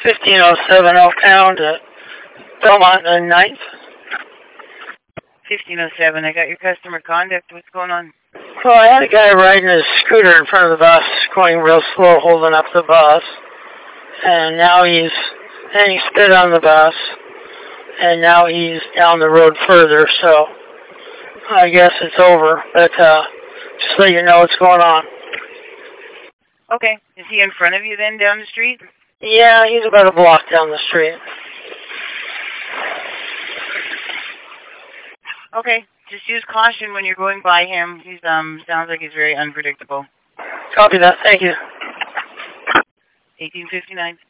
1507 Oaktown to Belmont and 9th. 1507, I got your customer conduct. What's going on? Well, I had a guy riding his scooter in front of the bus, going real slow, holding up the bus. And now he spit on the bus. And now he's down the road further, so I guess it's over. But just let you know what's going on. Okay. Is he in front of you then down the street? Yeah, he's about a block down the street. Okay. Just use caution when you're going by him. He's sounds like he's very unpredictable. Copy that. Thank you. 1859.